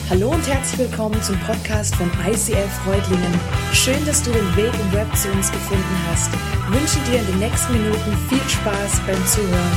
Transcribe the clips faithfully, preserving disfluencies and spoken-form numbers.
Hallo und herzlich willkommen zum Podcast von I C F Freudlingen. Schön, dass du den Weg im Web zu uns gefunden hast. Ich wünsche dir in den nächsten Minuten viel Spaß beim Zuhören.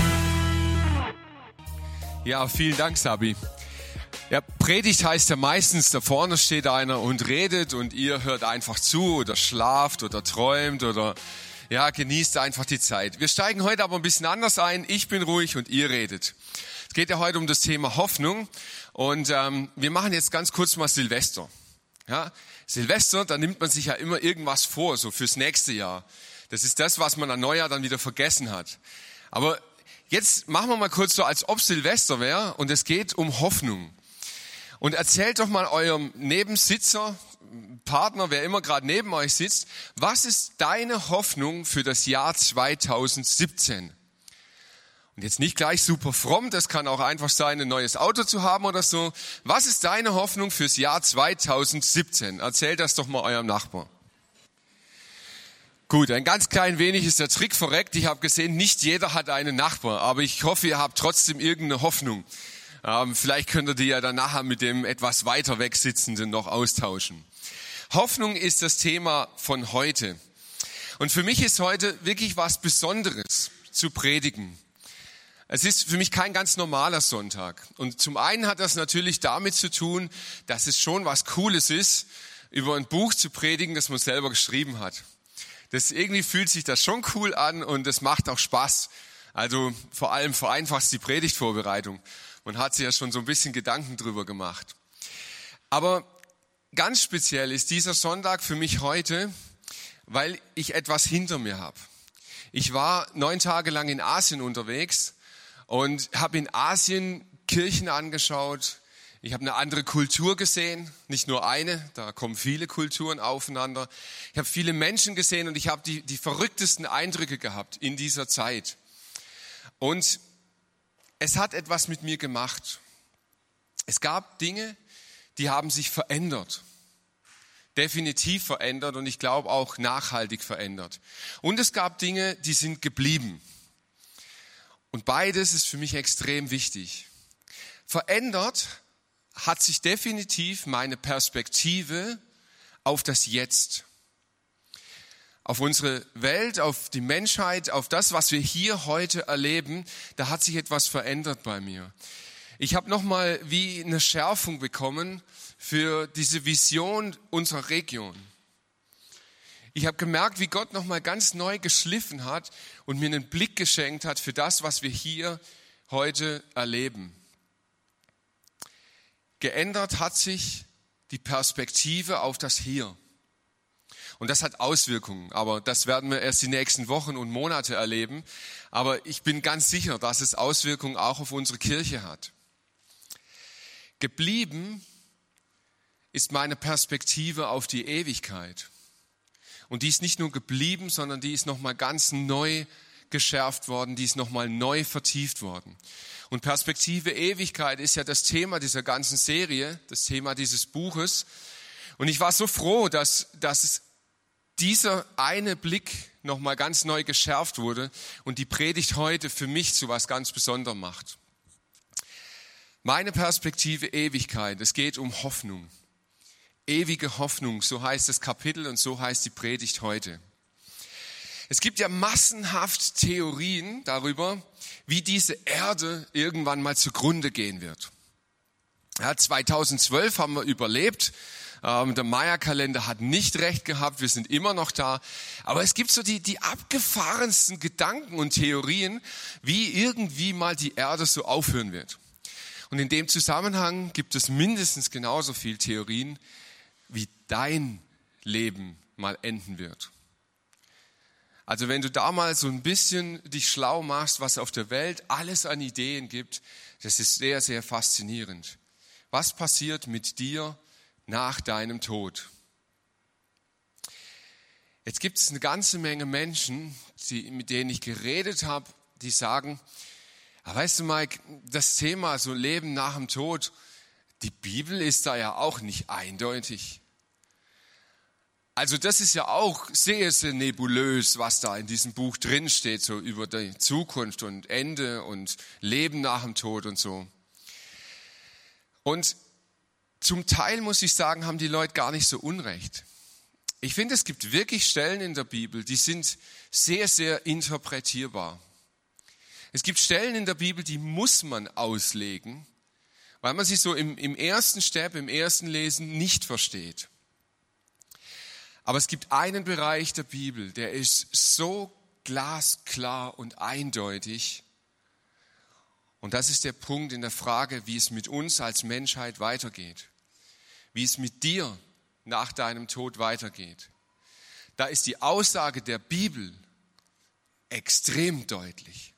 Ja, vielen Dank, Sabi. Ja, Predigt heißt ja meistens, da vorne steht einer und redet und ihr hört einfach zu oder schlaft oder träumt oder ja, genießt einfach die Zeit. Wir steigen heute aber ein bisschen anders ein. Ich bin ruhig und ihr redet. Es geht ja heute um das Thema Hoffnung und ähm, wir machen jetzt ganz kurz mal Silvester. Ja, Silvester, da nimmt man sich ja immer irgendwas vor, so fürs nächste Jahr. Das ist das, was man an Neujahr dann wieder vergessen hat. Aber jetzt machen wir mal kurz so, als ob Silvester wäre und es geht um Hoffnung. Und erzählt doch mal eurem Nebensitzer, Partner, wer immer gerade neben euch sitzt, was ist deine Hoffnung für das Jahr zweitausendsiebzehn? Und jetzt nicht gleich super fromm, das kann auch einfach sein, ein neues Auto zu haben oder so. Was ist deine Hoffnung fürs Jahr zweitausendsiebzehn? Erzählt das doch mal eurem Nachbarn. Gut, ein ganz klein wenig ist der Trick verreckt. Ich habe gesehen, nicht jeder hat einen Nachbar, aber ich hoffe, ihr habt trotzdem irgendeine Hoffnung. Ähm, vielleicht könnt ihr die ja dann nachher mit dem etwas weiter weg sitzenden noch austauschen. Hoffnung ist das Thema von heute. Und für mich ist heute wirklich was Besonderes zu predigen. Es ist für mich kein ganz normaler Sonntag. Und zum einen hat das natürlich damit zu tun, dass es schon was Cooles ist, über ein Buch zu predigen, das man selber geschrieben hat. Das irgendwie fühlt sich das schon cool an und es macht auch Spaß. Also vor allem vereinfacht die Predigtvorbereitung. Man hat sich ja schon so ein bisschen Gedanken drüber gemacht. Aber ganz speziell ist dieser Sonntag für mich heute, weil ich etwas hinter mir habe. Ich war neun Tage lang in Asien unterwegs und habe in Asien Kirchen angeschaut. Ich habe eine andere Kultur gesehen, nicht nur eine, da kommen viele Kulturen aufeinander. Ich habe viele Menschen gesehen und ich habe die, die verrücktesten Eindrücke gehabt in dieser Zeit. Und es hat etwas mit mir gemacht. Es gab Dinge, die haben sich verändert. Definitiv verändert und ich glaube auch nachhaltig verändert. Und es gab Dinge, die sind geblieben. Und beides ist für mich extrem wichtig. Verändert hat sich definitiv meine Perspektive auf das Jetzt. Auf unsere Welt, auf die Menschheit, auf das, was wir hier heute erleben, da hat sich etwas verändert bei mir. Ich habe nochmal wie eine Schärfung bekommen für diese Vision unserer Region. Ich habe gemerkt, wie Gott nochmal ganz neu geschliffen hat und mir einen Blick geschenkt hat für das, was wir hier heute erleben. Geändert hat sich die Perspektive auf das Hier. Und das hat Auswirkungen, aber das werden wir erst die nächsten Wochen und Monate erleben. Aber ich bin ganz sicher, dass es Auswirkungen auch auf unsere Kirche hat. Geblieben ist meine Perspektive auf die Ewigkeit. Und die ist nicht nur geblieben, sondern die ist nochmal ganz neu geschärft worden, die ist nochmal neu vertieft worden. Und Perspektive Ewigkeit ist ja das Thema dieser ganzen Serie, das Thema dieses Buches. Und ich war so froh, dass, dass dieser eine Blick nochmal ganz neu geschärft wurde und die Predigt heute für mich zu was ganz Besonderem macht. Meine Perspektive Ewigkeit, es geht um Hoffnung. Ewige Hoffnung, so heißt das Kapitel und so heißt die Predigt heute. Es gibt ja massenhaft Theorien darüber, wie diese Erde irgendwann mal zugrunde gehen wird. Ja, zweitausendzwölf haben wir überlebt. Ähm, der Maya-Kalender hat nicht recht gehabt, wir sind immer noch da. Aber es gibt so die, die abgefahrensten Gedanken und Theorien, wie irgendwie mal die Erde so aufhören wird. Und in dem Zusammenhang gibt es mindestens genauso viel Theorien, wie dein Leben mal enden wird. Also wenn du da mal so ein bisschen dich schlau machst, was auf der Welt alles an Ideen gibt, das ist sehr, sehr faszinierend. Was passiert mit dir nach deinem Tod? Jetzt gibt es eine ganze Menge Menschen, die, mit denen ich geredet habe, die sagen, weißt du Mike, das Thema so Leben nach dem Tod, die Bibel ist da ja auch nicht eindeutig. Also das ist ja auch sehr, sehr nebulös, was da in diesem Buch drin steht, so über die Zukunft und Ende und Leben nach dem Tod und so. Und zum Teil, muss ich sagen, haben die Leute gar nicht so unrecht. Ich finde, es gibt wirklich Stellen in der Bibel, die sind sehr, sehr interpretierbar. Es gibt Stellen in der Bibel, die muss man auslegen, weil man sie so im, im ersten Step, im ersten Lesen nicht versteht. Aber es gibt einen Bereich der Bibel, der ist so glasklar und eindeutig. Und das ist der Punkt in der Frage, wie es mit uns als Menschheit weitergeht. Wie es mit dir nach deinem Tod weitergeht. Da ist die Aussage der Bibel extrem deutlich.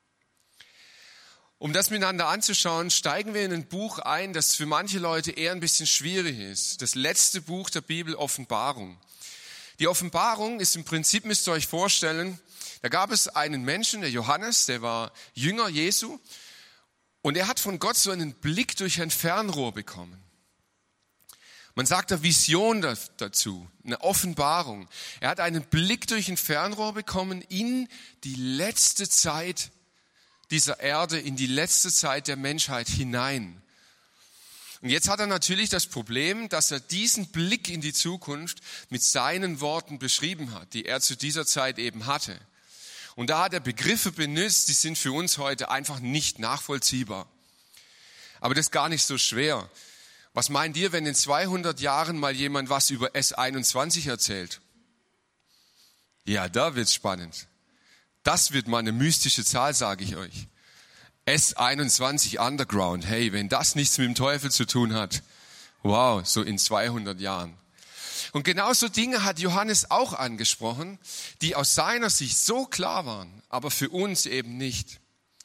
Um das miteinander anzuschauen, steigen wir in ein Buch ein, das für manche Leute eher ein bisschen schwierig ist. Das letzte Buch der Bibel, Offenbarung. Die Offenbarung ist im Prinzip, müsst ihr euch vorstellen, da gab es einen Menschen, der Johannes, der war Jünger Jesu, und er hat von Gott so einen Blick durch ein Fernrohr bekommen. Man sagt da Vision dazu, eine Offenbarung. Er hat einen Blick durch ein Fernrohr bekommen in die letzte Zeit dieser Erde, in die letzte Zeit der Menschheit hinein. Und jetzt hat er natürlich das Problem, dass er diesen Blick in die Zukunft mit seinen Worten beschrieben hat, die er zu dieser Zeit eben hatte. Und da hat er Begriffe benutzt, die sind für uns heute einfach nicht nachvollziehbar. Aber das ist gar nicht so schwer. Was meint ihr, wenn in zweihundert Jahren mal jemand was über S einundzwanzig erzählt? Ja, da wird's spannend. Das wird mal eine mystische Zahl, sage ich euch. S einundzwanzig Underground, hey, wenn das nichts mit dem Teufel zu tun hat, wow, so in zweihundert Jahren. Und genauso Dinge hat Johannes auch angesprochen, die aus seiner Sicht so klar waren, aber für uns eben nicht.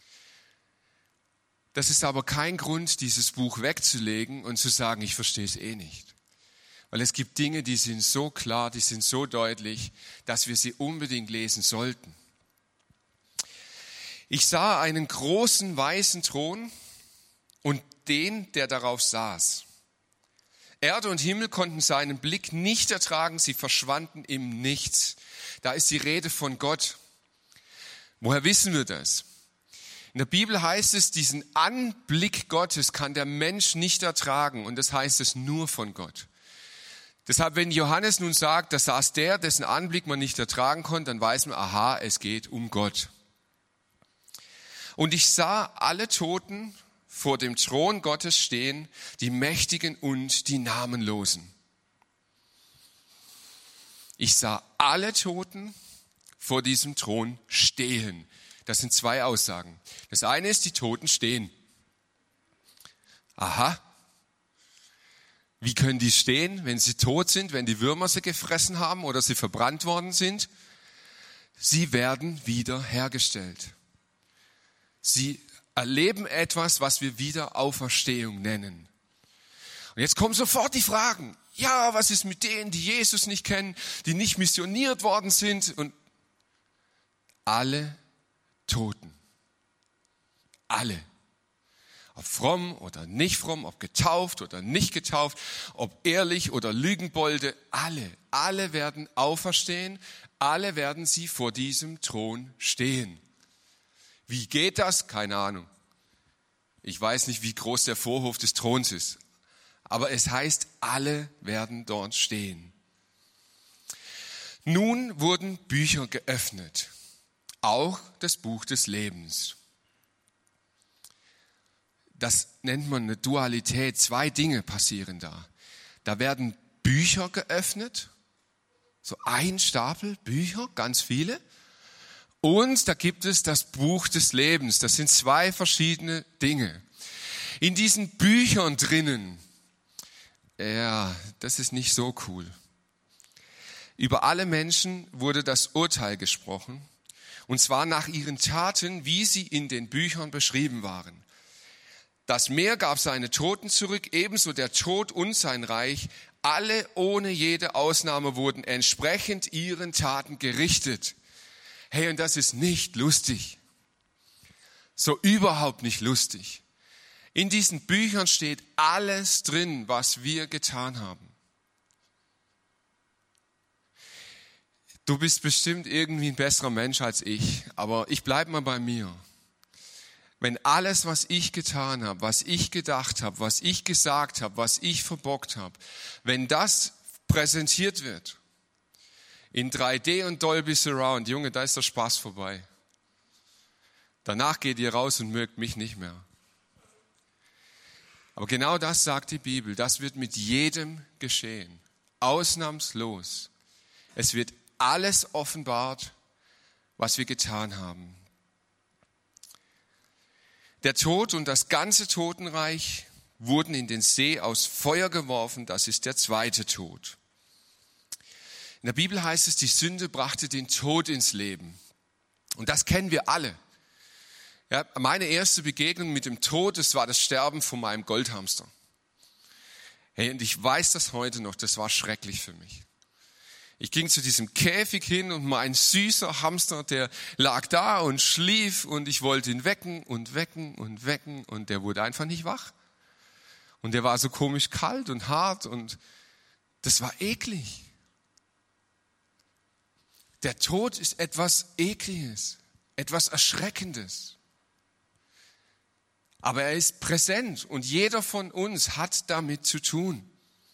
Das ist aber kein Grund, dieses Buch wegzulegen und zu sagen, ich verstehe es eh nicht. Weil es gibt Dinge, die sind so klar, die sind so deutlich, dass wir sie unbedingt lesen sollten. Ich sah einen großen weißen Thron und den, der darauf saß. Erde und Himmel konnten seinen Blick nicht ertragen, sie verschwanden im Nichts. Da ist die Rede von Gott. Woher wissen wir das? In der Bibel heißt es, diesen Anblick Gottes kann der Mensch nicht ertragen und das heißt es nur von Gott. Deshalb, wenn Johannes nun sagt, da saß der, dessen Anblick man nicht ertragen konnte, dann weiß man, aha, es geht um Gott. Und ich sah alle Toten vor dem Thron Gottes stehen, die Mächtigen und die Namenlosen. Ich sah alle Toten vor diesem Thron stehen. Das sind zwei Aussagen. Das eine ist, die Toten stehen. Aha. Wie können die stehen, wenn sie tot sind, wenn die Würmer sie gefressen haben oder sie verbrannt worden sind? Sie werden wieder hergestellt. Sie erleben etwas, was wir Wiederauferstehung nennen. Und jetzt kommen sofort die Fragen. Ja, was ist mit denen, die Jesus nicht kennen, die nicht missioniert worden sind? Und alle Toten. Alle. Ob fromm oder nicht fromm, ob getauft oder nicht getauft, ob ehrlich oder Lügenbolde, alle, alle werden auferstehen, alle werden sie vor diesem Thron stehen. Wie geht das? Keine Ahnung. Ich weiß nicht, wie groß der Vorhof des Throns ist. Aber es heißt, alle werden dort stehen. Nun wurden Bücher geöffnet. Auch das Buch des Lebens. Das nennt man eine Dualität. Zwei Dinge passieren da. Da werden Bücher geöffnet. So ein Stapel Bücher, ganz viele. Und da gibt es das Buch des Lebens. Das sind zwei verschiedene Dinge. In diesen Büchern drinnen, ja, das ist nicht so cool. Über alle Menschen wurde das Urteil gesprochen. Und zwar nach ihren Taten, wie sie in den Büchern beschrieben waren. Das Meer gab seine Toten zurück, ebenso der Tod und sein Reich. Alle ohne jede Ausnahme wurden entsprechend ihren Taten gerichtet. Hey, und das ist nicht lustig. So überhaupt nicht lustig. In diesen Büchern steht alles drin, was wir getan haben. Du bist bestimmt irgendwie ein besserer Mensch als ich, aber ich bleibe mal bei mir. wenn alles, was ich getan habe, was ich gedacht habe, was ich gesagt habe, was ich verbockt habe, wenn das präsentiert wird in drei D und Dolby Surround, Junge, da ist der Spaß vorbei. Danach geht ihr raus und mögt mich nicht mehr. Aber genau das sagt die Bibel, das wird mit jedem geschehen, ausnahmslos. Es wird alles offenbart, was wir getan haben. Der Tod und das ganze Totenreich wurden in den See aus Feuer geworfen, das ist der zweite Tod. In der Bibel heißt es, die Sünde brachte den Tod ins Leben. Und das kennen wir alle. Ja, meine erste Begegnung mit dem Tod, das war das Sterben von meinem Goldhamster. Hey, und ich weiß das heute noch, das war schrecklich für mich. Ich ging zu diesem Käfig hin und mein süßer Hamster, der lag da und schlief und ich wollte ihn wecken und wecken und wecken und der wurde einfach nicht wach. Und der war so komisch kalt und hart und das war eklig. Der Tod ist etwas Ekliges, etwas Erschreckendes. Aber er ist präsent und jeder von uns hat damit zu tun.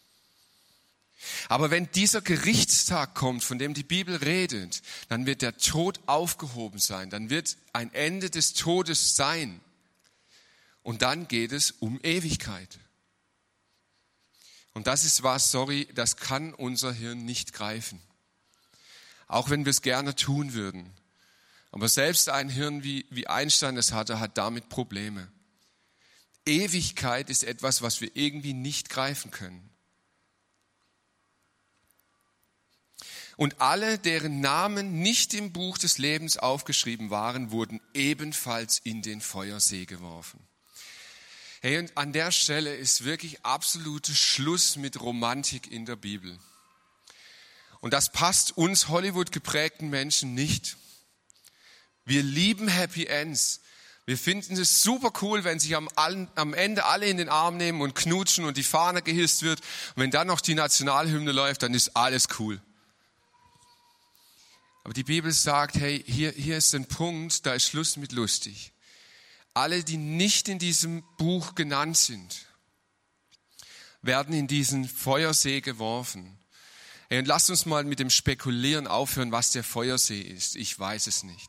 Aber wenn dieser Gerichtstag kommt, von dem die Bibel redet, dann wird der Tod aufgehoben sein, dann wird ein Ende des Todes sein. Und dann geht es um Ewigkeit. Und das ist was, sorry, das kann unser Hirn nicht greifen. Auch wenn wir es gerne tun würden. Aber selbst ein Hirn, wie, wie Einstein es hatte, hat damit Probleme. Ewigkeit ist etwas, was wir irgendwie nicht greifen können. Und alle, deren Namen nicht im Buch des Lebens aufgeschrieben waren, wurden ebenfalls in den Feuersee geworfen. Hey, und an der Stelle ist wirklich absoluter Schluss mit Romantik in der Bibel. Und das passt uns Hollywood geprägten Menschen nicht. Wir lieben Happy Ends. Wir finden es super cool, wenn sich am, am Ende alle in den Arm nehmen und knutschen und die Fahne gehisst wird. Und wenn dann noch die Nationalhymne läuft, dann ist alles cool. Aber die Bibel sagt, hey, hier, hier ist ein Punkt, da ist Schluss mit lustig. Alle, die nicht in diesem Buch genannt sind, werden in diesen Feuersee geworfen. Hey, und lasst uns mal mit dem Spekulieren aufhören, was der Feuersee ist. Ich weiß es nicht.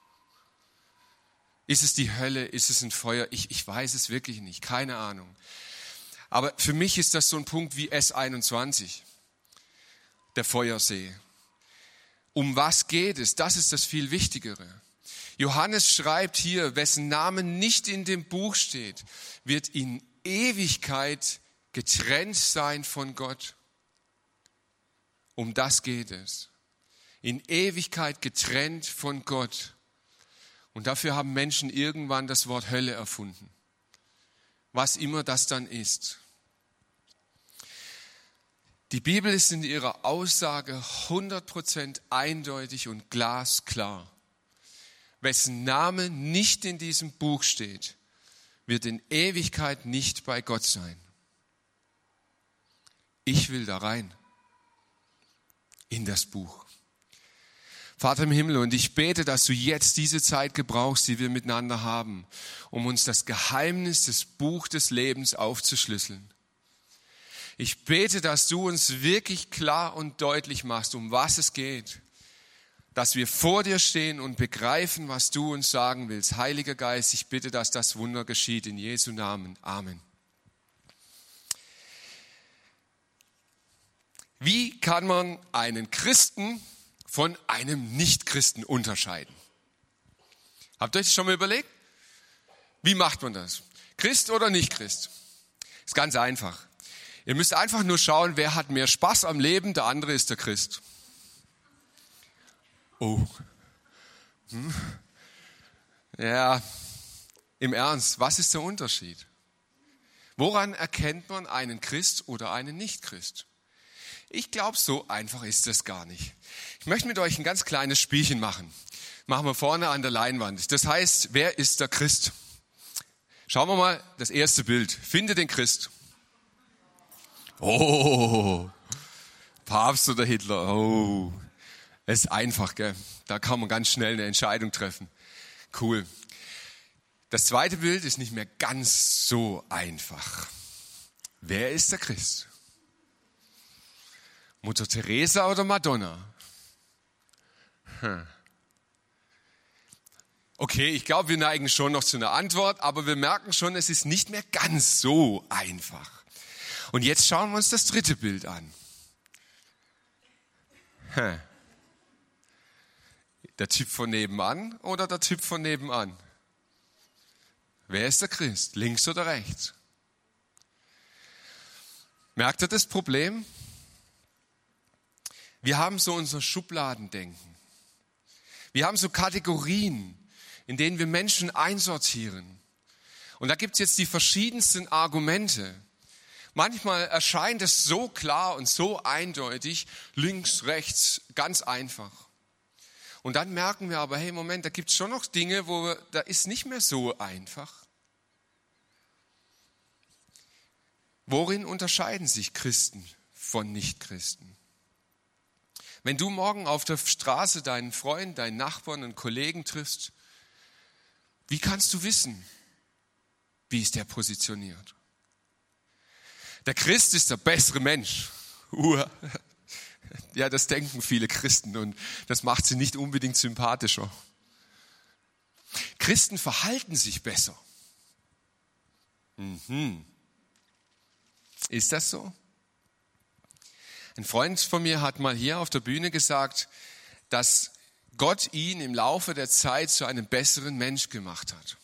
Ist es die Hölle? Ist es ein Feuer? Ich, ich weiß es wirklich nicht. Keine Ahnung. Aber für mich ist das so ein Punkt wie S einundzwanzig, der Feuersee. Um was geht es? Das ist das viel Wichtigere. Johannes schreibt hier, wessen Name nicht in dem Buch steht, wird in Ewigkeit getrennt sein von Gott. Um das geht es. In Ewigkeit getrennt von Gott. Und dafür haben Menschen irgendwann das Wort Hölle erfunden. Was immer das dann ist. Die Bibel ist in ihrer Aussage hundert Prozent eindeutig und glasklar. Wessen Name nicht in diesem Buch steht, wird in Ewigkeit nicht bei Gott sein. Ich will da rein, in das Buch. Vater im Himmel, und ich bete, dass du jetzt diese Zeit gebrauchst, die wir miteinander haben, um uns das Geheimnis des Buch des Lebens aufzuschlüsseln. Ich bete, dass du uns wirklich klar und deutlich machst, um was es geht. Dass wir vor dir stehen und begreifen, was du uns sagen willst. Heiliger Geist, ich bitte, dass das Wunder geschieht in Jesu Namen. Amen. Wie kann man einen Christen von einem Nichtchristen unterscheiden? Habt ihr euch das schon mal überlegt? Wie macht man das? Christ oder Nicht-Christ? Ist ganz einfach. Ihr müsst einfach nur schauen, wer hat mehr Spaß am Leben, der andere ist der Christ. Oh. Hm. Ja, im Ernst, was ist der Unterschied? Woran erkennt man einen Christ oder einen Nicht-Christ? Ich glaube, so einfach ist das gar nicht. Ich möchte mit euch ein ganz kleines Spielchen machen. Machen wir vorne an der Leinwand. Das heißt, wer ist der Christ? Schauen wir mal das erste Bild. Finde den Christ. Oh, Papst oder Hitler. Oh, es ist einfach, gell? Da kann man ganz schnell eine Entscheidung treffen. Cool. Das zweite Bild ist nicht mehr ganz so einfach. Wer ist der Christ? Mutter Teresa oder Madonna? Hm. Okay, ich glaube, wir neigen schon noch zu einer Antwort, aber wir merken schon, es ist nicht mehr ganz so einfach. Und jetzt schauen wir uns das dritte Bild an. Hm. Der Typ von nebenan oder der Typ von nebenan? Wer ist der Christ? Links oder rechts? Merkt ihr das Problem? Wir haben so unser Schubladendenken. Wir haben so Kategorien, in denen wir Menschen einsortieren. Und da gibt es jetzt die verschiedensten Argumente. Manchmal erscheint es so klar und so eindeutig, links, rechts, ganz einfach. Und dann merken wir aber, hey, Moment, da gibt es schon noch Dinge, wo wir, da ist nicht mehr so einfach. Worin unterscheiden sich Christen von Nichtchristen? Wenn du morgen auf der Straße deinen Freund, deinen Nachbarn, einen Kollegen triffst, wie kannst du wissen, wie ist der positioniert? Der Christ ist der bessere Mensch. Uah. Ja, das denken viele Christen und das macht sie nicht unbedingt sympathischer. Christen verhalten sich besser. Mhm. Ist das so? Ein Freund von mir hat mal hier auf der Bühne gesagt, dass Gott ihn im Laufe der Zeit zu einem besseren Mensch gemacht hat.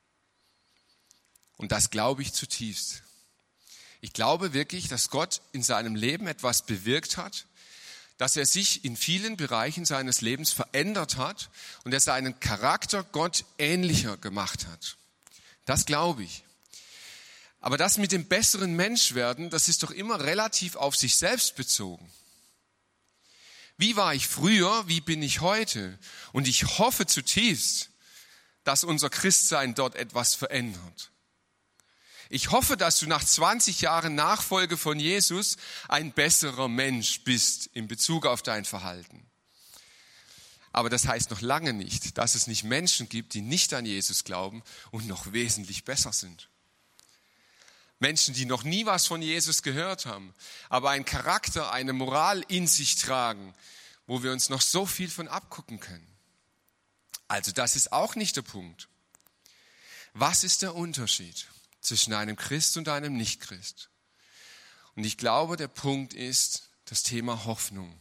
Und das glaube ich zutiefst. Ich glaube wirklich, dass Gott in seinem Leben etwas bewirkt hat, dass er sich in vielen Bereichen seines Lebens verändert hat und er seinen Charakter Gott ähnlicher gemacht hat. Das glaube ich. Aber das mit dem besseren Menschwerden, das ist doch immer relativ auf sich selbst bezogen. Wie war ich früher, wie bin ich heute? Und ich hoffe zutiefst, dass unser Christsein dort etwas verändert. Ich hoffe, dass du nach zwanzig Jahren Nachfolge von Jesus ein besserer Mensch bist in Bezug auf dein Verhalten. Aber das heißt noch lange nicht, dass es nicht Menschen gibt, die nicht an Jesus glauben und noch wesentlich besser sind. Menschen, die noch nie was von Jesus gehört haben, aber einen Charakter, eine Moral in sich tragen, wo wir uns noch so viel von abgucken können. Also das ist auch nicht der Punkt. Was ist der Unterschied zwischen einem Christ und einem Nichtchrist? Und ich glaube, der Punkt ist das Thema Hoffnung.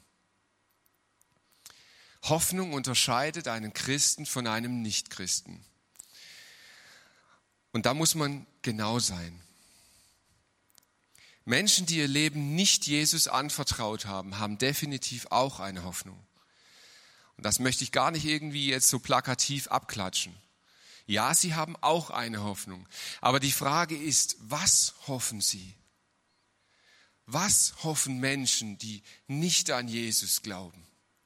Hoffnung unterscheidet einen Christen von einem Nichtchristen. Und da muss man genau sein. Menschen, die ihr Leben nicht Jesus anvertraut haben, haben definitiv auch eine Hoffnung. Und das möchte ich gar nicht irgendwie jetzt so plakativ abklatschen. Ja, sie haben auch eine Hoffnung. Aber die Frage ist, was hoffen sie? Was hoffen Menschen, die nicht an Jesus glauben?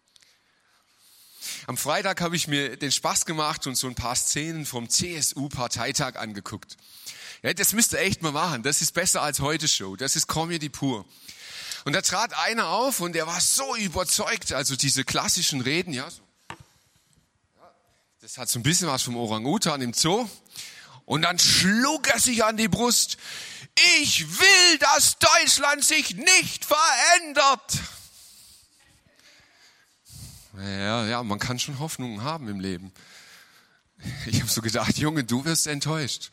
Am Freitag habe ich mir den Spaß gemacht und so ein paar Szenen vom C S U-Parteitag angeguckt. Ja, das müsst ihr echt mal machen. Das ist besser als heute Show. Das ist Comedy pur. Und da trat einer auf und der war so überzeugt, also diese klassischen Reden, ja, so. Das hat so ein bisschen was vom Orang-Utan im Zoo. Und dann schlug er sich an die Brust. Ich will, dass Deutschland sich nicht verändert. Ja, ja, man kann schon Hoffnungen haben im Leben. Ich habe so gedacht, Junge, du wirst enttäuscht.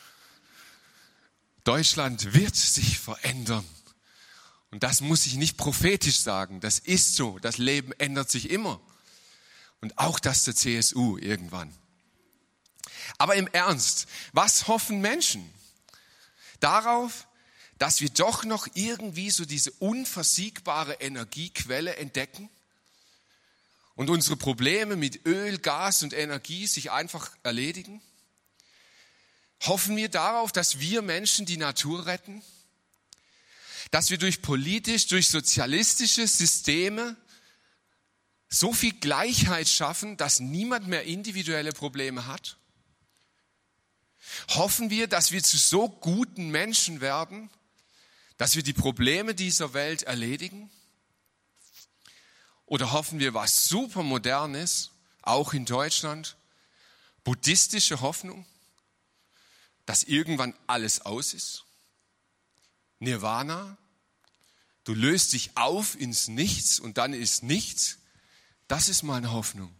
Deutschland wird sich verändern. Und das muss ich nicht prophetisch sagen. Das ist so. Das Leben ändert sich immer. Und auch das der C S U irgendwann. Aber im Ernst, was hoffen Menschen? Darauf, dass wir doch noch irgendwie so diese unversiegbare Energiequelle entdecken und unsere Probleme mit Öl, Gas und Energie sich einfach erledigen? Hoffen wir darauf, dass wir Menschen die Natur retten? Dass wir durch politisch, durch sozialistische Systeme so viel Gleichheit schaffen, dass niemand mehr individuelle Probleme hat? Hoffen wir, dass wir zu so guten Menschen werden, dass wir die Probleme dieser Welt erledigen? Oder hoffen wir, was super modern ist, auch in Deutschland, buddhistische Hoffnung? dass irgendwann alles aus ist? Nirvana? Du löst dich auf ins Nichts und dann ist nichts? Das ist meine Hoffnung.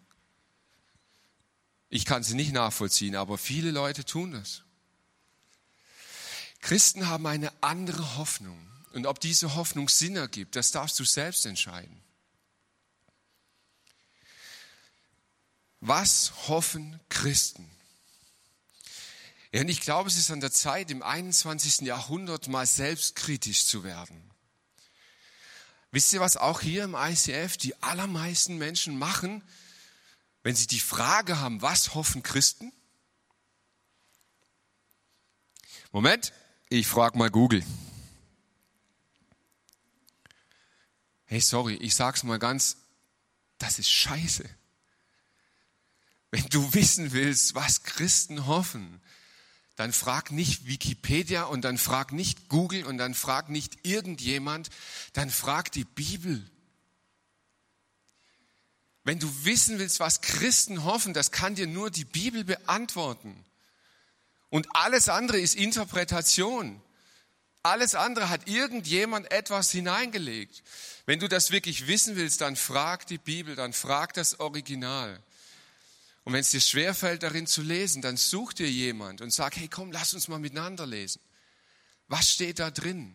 Ich kann sie nicht nachvollziehen, aber viele Leute tun das. Christen haben eine andere Hoffnung. Und ob diese Hoffnung Sinn ergibt, das darfst du selbst entscheiden. Was hoffen Christen? Ja, und ich glaube, es ist an der Zeit, im einundzwanzigsten Jahrhundert mal selbstkritisch zu werden. Wisst ihr, was auch hier im I C F die allermeisten Menschen machen, wenn sie die Frage haben, was hoffen Christen? Moment, ich frage mal Google. Hey, sorry, ich sag's mal ganz, das ist scheiße. Wenn du wissen willst, was Christen hoffen, dann frag nicht Wikipedia und dann frag nicht Google und dann frag nicht irgendjemand, dann frag die Bibel. Wenn du wissen willst, was Christen hoffen, das kann dir nur die Bibel beantworten. Und alles andere ist Interpretation. Alles andere hat irgendjemand etwas hineingelegt. Wenn du das wirklich wissen willst, dann frag die Bibel, dann frag das Original. Und wenn es dir schwerfällt, darin zu lesen, dann such dir jemand und sag, hey komm, lass uns mal miteinander lesen. Was steht da drin?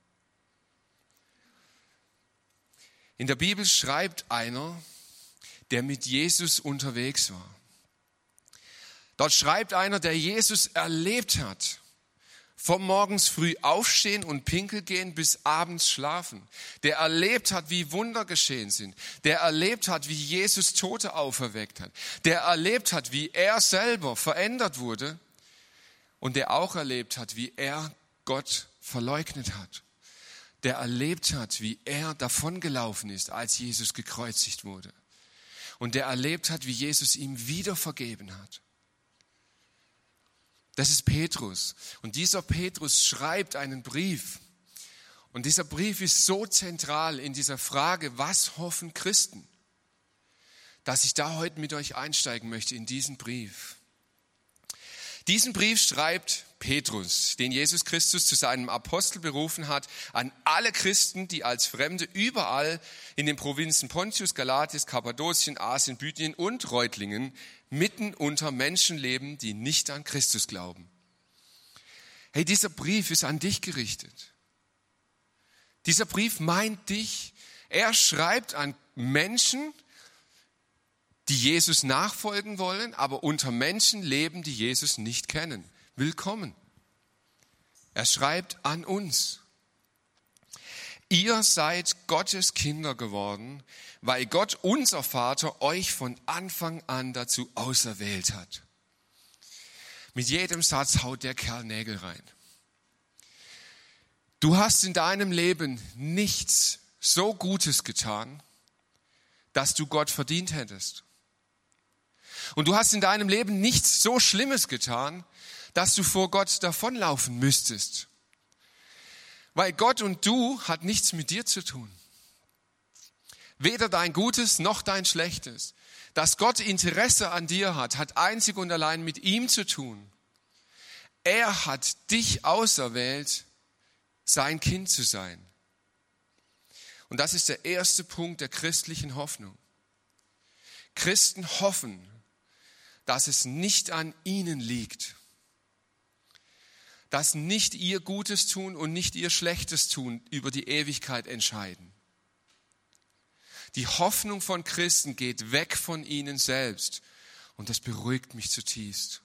In der Bibel schreibt einer, der mit Jesus unterwegs war. Dort schreibt einer, der Jesus erlebt hat. Vom morgens früh aufstehen und pinkel gehen bis abends schlafen. Der erlebt hat, wie Wunder geschehen sind. Der erlebt hat, wie Jesus Tote auferweckt hat. Der erlebt hat, wie er selber verändert wurde. Und der auch erlebt hat, wie er Gott verleugnet hat. Der erlebt hat, wie er davongelaufen ist, als Jesus gekreuzigt wurde. Und der erlebt hat, wie Jesus ihm wieder vergeben hat. Das ist Petrus. Und dieser Petrus schreibt einen Brief. Und dieser Brief ist so zentral in dieser Frage, was hoffen Christen, dass ich da heute mit euch einsteigen möchte in diesen Brief. Diesen Brief schreibt Petrus, den Jesus Christus zu seinem Apostel berufen hat, an alle Christen, die als Fremde überall in den Provinzen Pontius, Galatis, Kappadokien, Asien, Bithynien und Reutlingen mitten unter Menschen leben, die nicht an Christus glauben. Hey, dieser Brief ist an dich gerichtet. Dieser Brief meint dich. Er schreibt an Menschen, die Jesus nachfolgen wollen, aber unter Menschen leben, die Jesus nicht kennen. Willkommen. Er schreibt an uns. Ihr seid Gottes Kinder geworden, weil Gott, unser Vater, euch von Anfang an dazu auserwählt hat. Mit jedem Satz haut der Kerl Nägel rein. Du hast in deinem Leben nichts so Gutes getan, dass du Gott verdient hättest. Und du hast in deinem Leben nichts so Schlimmes getan, dass du vor Gott davonlaufen müsstest. Weil Gott und du hat nichts mit dir zu tun. Weder dein Gutes noch dein Schlechtes. Dass Gott Interesse an dir hat, hat einzig und allein mit ihm zu tun. Er hat dich auserwählt, sein Kind zu sein. Und das ist der erste Punkt der christlichen Hoffnung. Christen hoffen, dass es nicht an ihnen liegt. Dass nicht ihr Gutes tun und nicht ihr Schlechtes tun über die Ewigkeit entscheiden. Die Hoffnung von Christen geht weg von ihnen selbst und das beruhigt mich zutiefst.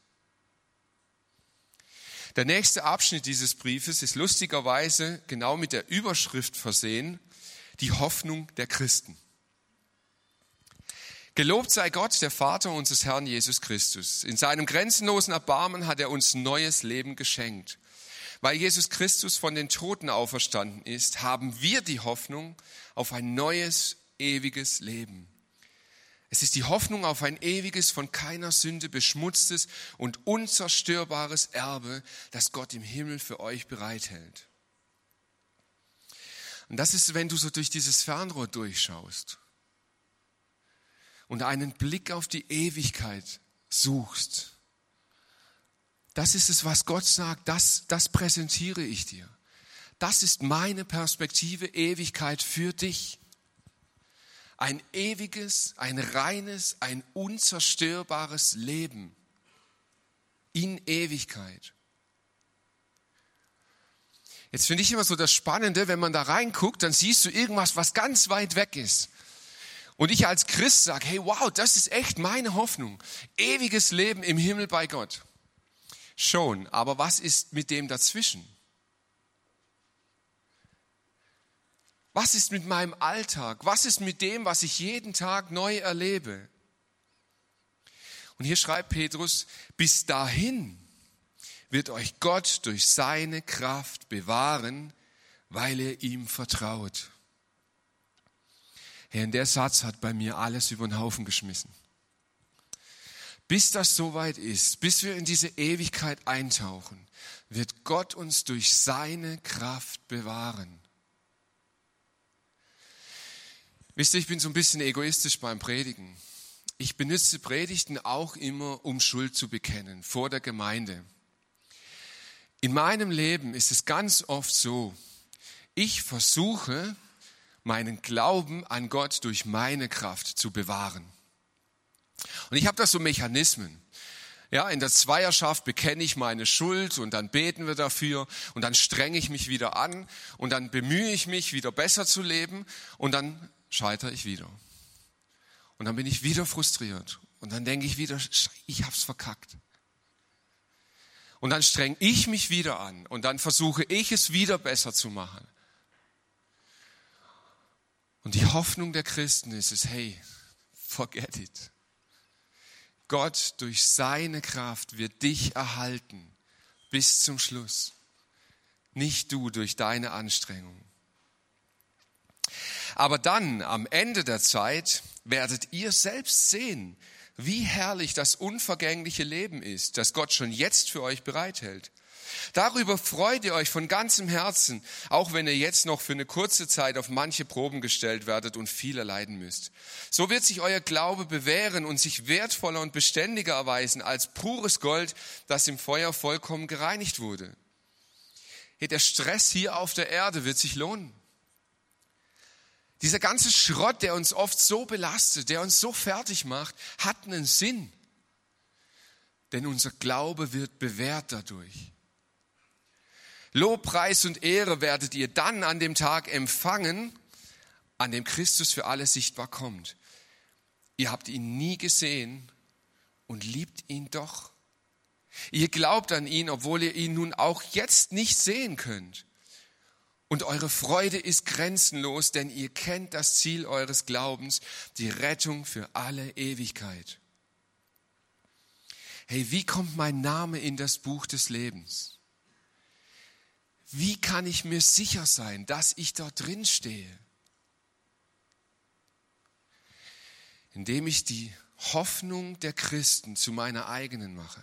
Der nächste Abschnitt dieses Briefes ist lustigerweise genau mit der Überschrift versehen, die Hoffnung der Christen. Gelobt sei Gott, der Vater unseres Herrn Jesus Christus. In seinem grenzenlosen Erbarmen hat er uns neues Leben geschenkt. Weil Jesus Christus von den Toten auferstanden ist, haben wir die Hoffnung auf ein neues, ewiges Leben. Es ist die Hoffnung auf ein ewiges, von keiner Sünde beschmutztes und unzerstörbares Erbe, das Gott im Himmel für euch bereithält. Und das ist, wenn du so durch dieses Fernrohr durchschaust und einen Blick auf die Ewigkeit suchst, Das ist es, was Gott sagt, das, das präsentiere ich dir. Das ist meine Perspektive, Ewigkeit für dich. Ein ewiges, ein reines, ein unzerstörbares Leben in Ewigkeit. Jetzt finde ich immer so das Spannende, wenn man da reinguckt, dann siehst du irgendwas, was ganz weit weg ist. Und ich als Christ sage, hey, wow, das ist echt meine Hoffnung. Ewiges Leben im Himmel bei Gott. Schon, aber was ist mit dem dazwischen? Was ist mit meinem Alltag? Was ist mit dem, was ich jeden Tag neu erlebe? Und hier schreibt Petrus, bis dahin wird euch Gott durch seine Kraft bewahren, weil ihr ihm vertraut. Herr, der Satz hat bei mir alles über den Haufen geschmissen. Bis das soweit ist, bis wir in diese Ewigkeit eintauchen, wird Gott uns durch seine Kraft bewahren. Wisst ihr, ich bin so ein bisschen egoistisch beim Predigen. Ich benutze Predigten auch immer, um Schuld zu bekennen, vor der Gemeinde. In meinem Leben ist es ganz oft so, ich versuche, meinen Glauben an Gott durch meine Kraft zu bewahren. Und ich habe da so Mechanismen. Ja, in der Zweierschaft bekenne ich meine Schuld und dann beten wir dafür und dann strenge ich mich wieder an und dann bemühe ich mich, wieder besser zu leben und dann scheitere ich wieder. Und dann bin ich wieder frustriert. Und dann denke ich wieder, ich hab's verkackt. Und dann strenge ich mich wieder an. Und dann versuche ich es wieder besser zu machen. Und die Hoffnung der Christen ist es, hey, forget it. Gott durch seine Kraft wird dich erhalten bis zum Schluss. Nicht du durch deine Anstrengung. Aber dann, am Ende der Zeit, werdet ihr selbst sehen, wie herrlich das unvergängliche Leben ist, das Gott schon jetzt für euch bereithält. Darüber freut ihr euch von ganzem Herzen, auch wenn ihr jetzt noch für eine kurze Zeit auf manche Proben gestellt werdet und viel erleiden müsst. So wird sich euer Glaube bewähren und sich wertvoller und beständiger erweisen als pures Gold, das im Feuer vollkommen gereinigt wurde. Hey, der Stress hier auf der Erde wird sich lohnen. Dieser ganze Schrott, der uns oft so belastet, der uns so fertig macht, hat einen Sinn. Denn unser Glaube wird bewährt dadurch. Lob, Preis und Ehre werdet ihr dann an dem Tag empfangen, an dem Christus für alle sichtbar kommt. Ihr habt ihn nie gesehen und liebt ihn doch. Ihr glaubt an ihn, obwohl ihr ihn nun auch jetzt nicht sehen könnt. Und eure Freude ist grenzenlos, denn ihr kennt das Ziel eures Glaubens, die Rettung für alle Ewigkeit. Hey, wie kommt mein Name in das Buch des Lebens? Wie kann ich mir sicher sein, dass ich dort drin stehe? Indem ich die Hoffnung der Christen zu meiner eigenen mache.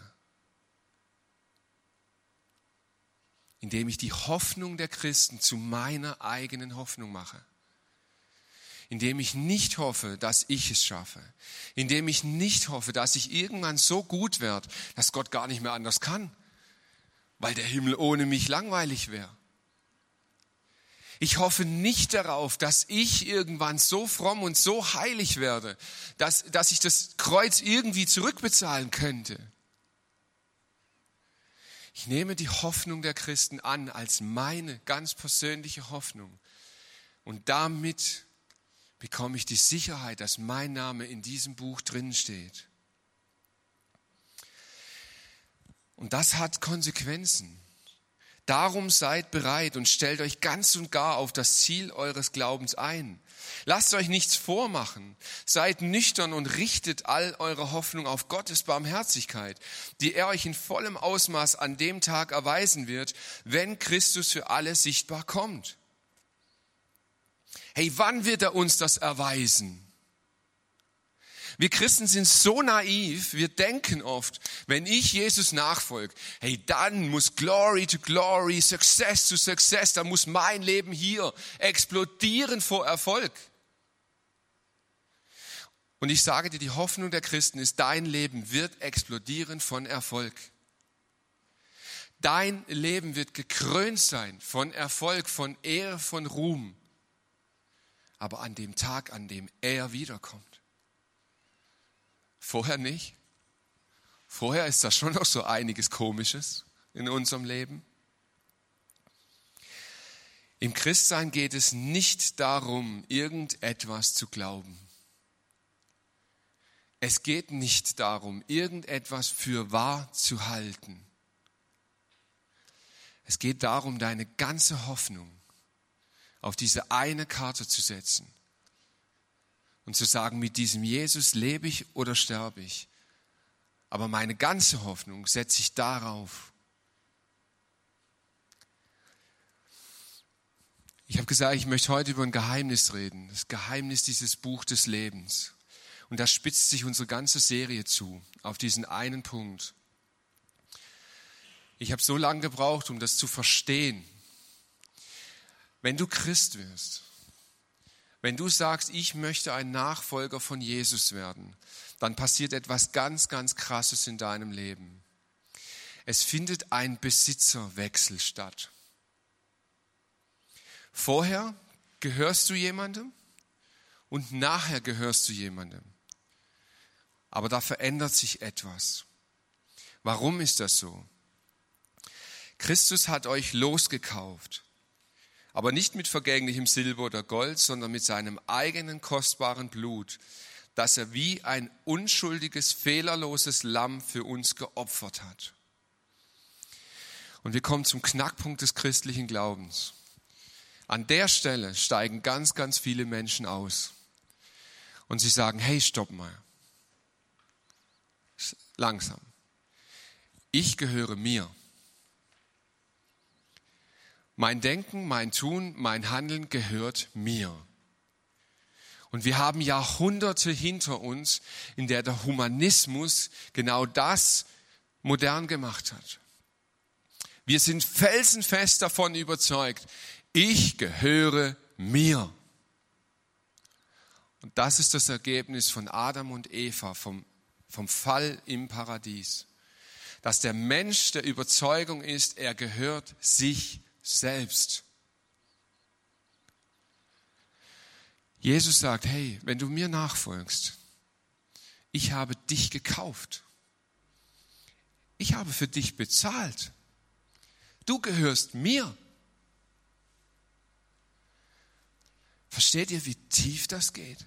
Indem ich die Hoffnung der Christen zu meiner eigenen Hoffnung mache. Indem ich nicht hoffe, dass ich es schaffe. Indem ich nicht hoffe, dass ich irgendwann so gut werde, dass Gott gar nicht mehr anders kann, weil der Himmel ohne mich langweilig wäre. Ich hoffe nicht darauf, dass ich irgendwann so fromm und so heilig werde, dass, dass ich das Kreuz irgendwie zurückbezahlen könnte. Ich nehme die Hoffnung der Christen an als meine ganz persönliche Hoffnung. Und damit bekomme ich die Sicherheit, dass mein Name in diesem Buch drin steht. Und das hat Konsequenzen. Darum seid bereit und stellt euch ganz und gar auf das Ziel eures Glaubens ein. Lasst euch nichts vormachen. Seid nüchtern und richtet all eure Hoffnung auf Gottes Barmherzigkeit, die er euch in vollem Ausmaß an dem Tag erweisen wird, wenn Christus für alle sichtbar kommt. Hey, wann wird er uns das erweisen? Wir Christen sind so naiv, wir denken oft, wenn ich Jesus nachfolge, hey, dann muss Glory to Glory, Success to Success, dann muss mein Leben hier explodieren vor Erfolg. Und ich sage dir, die Hoffnung der Christen ist, dein Leben wird explodieren von Erfolg. Dein Leben wird gekrönt sein von Erfolg, von Ehre, von Ruhm. Aber an dem Tag, an dem er wiederkommt. Vorher nicht. Vorher ist da schon noch so einiges Komisches in unserem Leben. Im Christsein geht es nicht darum, irgendetwas zu glauben. Es geht nicht darum, irgendetwas für wahr zu halten. Es geht darum, deine ganze Hoffnung auf diese eine Karte zu setzen und zu sagen, mit diesem Jesus lebe ich oder sterbe ich. Aber meine ganze Hoffnung setze ich darauf. Ich habe gesagt, ich möchte heute über ein Geheimnis reden, das Geheimnis dieses Buch des Lebens. Und da spitzt sich unsere ganze Serie zu, auf diesen einen Punkt. Ich habe so lange gebraucht, um das zu verstehen. Wenn du Christ wirst, wenn du sagst, ich möchte ein Nachfolger von Jesus werden, dann passiert etwas ganz, ganz Krasses in deinem Leben. Es findet ein Besitzerwechsel statt. Vorher gehörst du jemandem und nachher gehörst du jemandem. Aber da verändert sich etwas. Warum ist das so? Christus hat euch losgekauft, aber nicht mit vergänglichem Silber oder Gold, sondern mit seinem eigenen kostbaren Blut, das er wie ein unschuldiges, fehlerloses Lamm für uns geopfert hat. Und wir kommen zum Knackpunkt des christlichen Glaubens. An der Stelle steigen ganz, ganz viele Menschen aus und sie sagen, hey, stopp mal. Langsam. Ich gehöre mir. Mein Denken, mein Tun, mein Handeln gehört mir. Und wir haben Jahrhunderte hinter uns, in der der Humanismus genau das modern gemacht hat. Wir sind felsenfest davon überzeugt, ich gehöre mir. Und das ist das Ergebnis von Adam und Eva, vom vom Fall im Paradies, dass der Mensch der Überzeugung ist, er gehört sich selbst. Jesus sagt, hey, wenn du mir nachfolgst, ich habe dich gekauft. Ich habe für dich bezahlt. Du gehörst mir. Versteht ihr, wie tief das geht?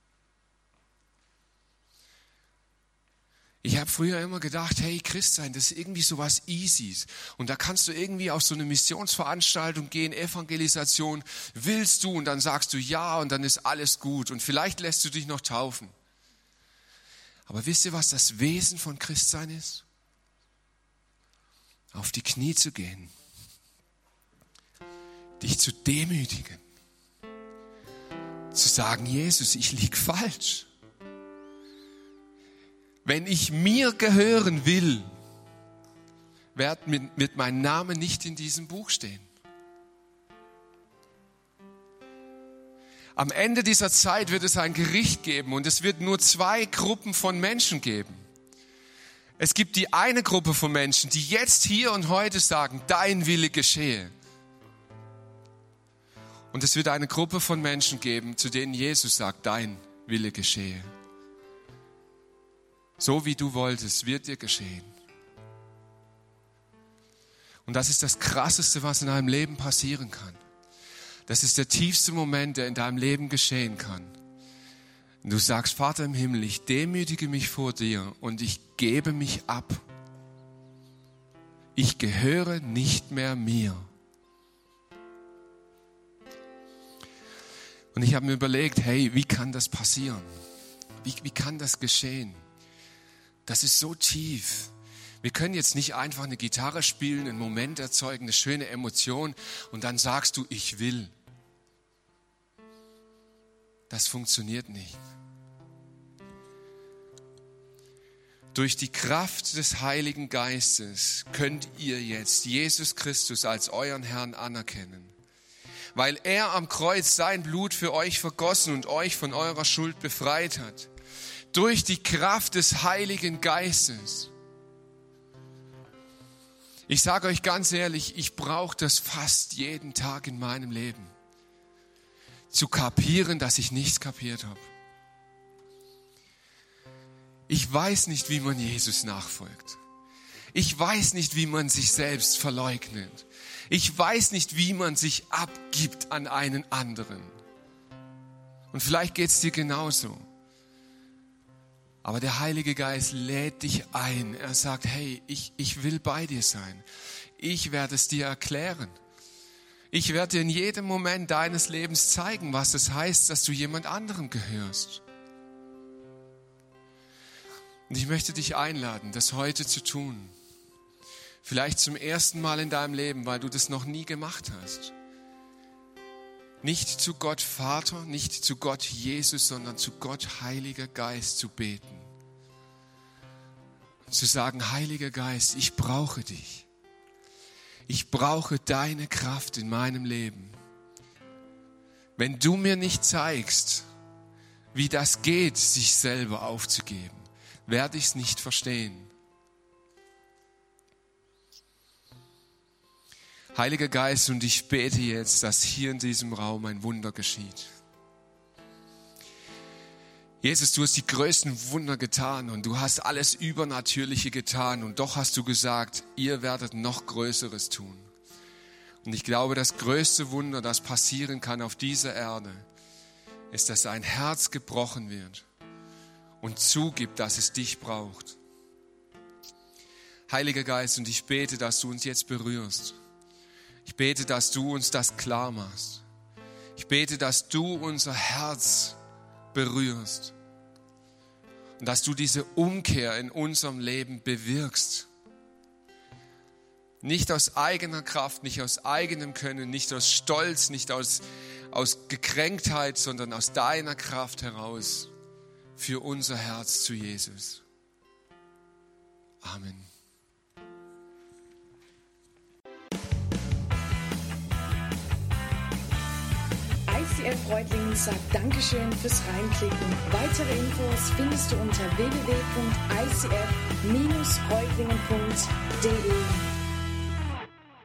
Ich habe früher immer gedacht, hey, Christsein, das ist irgendwie so was Easys. Und da kannst du irgendwie auf so eine Missionsveranstaltung gehen, Evangelisation, willst du und dann sagst du ja und dann ist alles gut. Und vielleicht lässt du dich noch taufen. Aber wisst ihr, was das Wesen von Christsein ist? Auf die Knie zu gehen, dich zu demütigen, zu sagen, Jesus, ich lieg falsch. Wenn ich mir gehören will, wird mit, mit meinem Namen nicht in diesem Buch stehen. Am Ende dieser Zeit wird es ein Gericht geben und es wird nur zwei Gruppen von Menschen geben. Es gibt die eine Gruppe von Menschen, die jetzt hier und heute sagen, dein Wille geschehe. Und es wird eine Gruppe von Menschen geben, zu denen Jesus sagt, dein Wille geschehe. So wie du wolltest, wird dir geschehen. Und das ist das Krasseste, was in deinem Leben passieren kann. Das ist der tiefste Moment, der in deinem Leben geschehen kann. Und du sagst, Vater im Himmel, ich demütige mich vor dir und ich gebe mich ab. Ich gehöre nicht mehr mir. Und ich habe mir überlegt, hey, wie kann das passieren? Wie, wie kann das geschehen? Das ist so tief. Wir können jetzt nicht einfach eine Gitarre spielen, einen Moment erzeugen, eine schöne Emotion und dann sagst du, ich will. Das funktioniert nicht. Durch die Kraft des Heiligen Geistes könnt ihr jetzt Jesus Christus als euren Herrn anerkennen, weil er am Kreuz sein Blut für euch vergossen und euch von eurer Schuld befreit hat. Durch die Kraft des Heiligen Geistes. Ich sage euch ganz ehrlich, ich brauche das fast jeden Tag in meinem Leben. Zu kapieren, dass ich nichts kapiert habe. Ich weiß nicht, wie man Jesus nachfolgt. Ich weiß nicht, wie man sich selbst verleugnet. Ich weiß nicht, wie man sich abgibt an einen anderen. Und vielleicht geht es dir genauso. Aber der Heilige Geist lädt dich ein. Er sagt, hey, ich, ich will bei dir sein. Ich werde es dir erklären. Ich werde dir in jedem Moment deines Lebens zeigen, was es heißt, dass du jemand anderem gehörst. Und ich möchte dich einladen, das heute zu tun. Vielleicht zum ersten Mal in deinem Leben, weil du das noch nie gemacht hast. Nicht zu Gott Vater, nicht zu Gott Jesus, sondern zu Gott Heiliger Geist zu beten. Und zu sagen, Heiliger Geist, ich brauche dich. Ich brauche deine Kraft in meinem Leben. Wenn du mir nicht zeigst, wie das geht, sich selber aufzugeben, werde ich es nicht verstehen. Heiliger Geist, und ich bete jetzt, dass hier in diesem Raum ein Wunder geschieht. Jesus, du hast die größten Wunder getan und du hast alles Übernatürliche getan und doch hast du gesagt, ihr werdet noch Größeres tun. Und ich glaube, das größte Wunder, das passieren kann auf dieser Erde, ist, dass ein Herz gebrochen wird und zugibt, dass es dich braucht. Heiliger Geist, und ich bete, dass du uns jetzt berührst. Ich bete, dass du uns das klar machst. Ich bete, dass du unser Herz berührst und dass du diese Umkehr in unserem Leben bewirkst. Nicht aus eigener Kraft, nicht aus eigenem Können, nicht aus Stolz, nicht aus, aus Gekränktheit, sondern aus deiner Kraft heraus für unser Herz zu Jesus. Amen. I C F Reutlingen sagt Dankeschön fürs Reinklicken. Weitere Infos findest du unter w w w punkt i c f Bindestrich reutlingen punkt d e.